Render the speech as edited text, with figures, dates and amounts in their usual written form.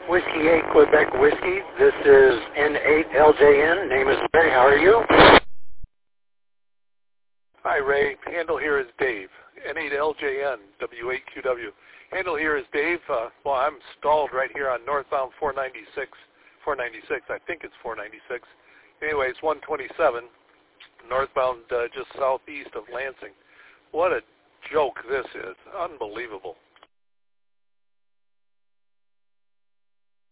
Whiskey 8 Quebec Whiskey. This is N8LJN. Name is Ray. How are you? Hi, Ray. Handle here is Dave. N8LJN, W8QW. Handle here is Dave. Well, I'm stalled right here on northbound 496. I think it's 496. Anyway, it's 127, northbound just southeast of Lansing. What a joke this is. Unbelievable.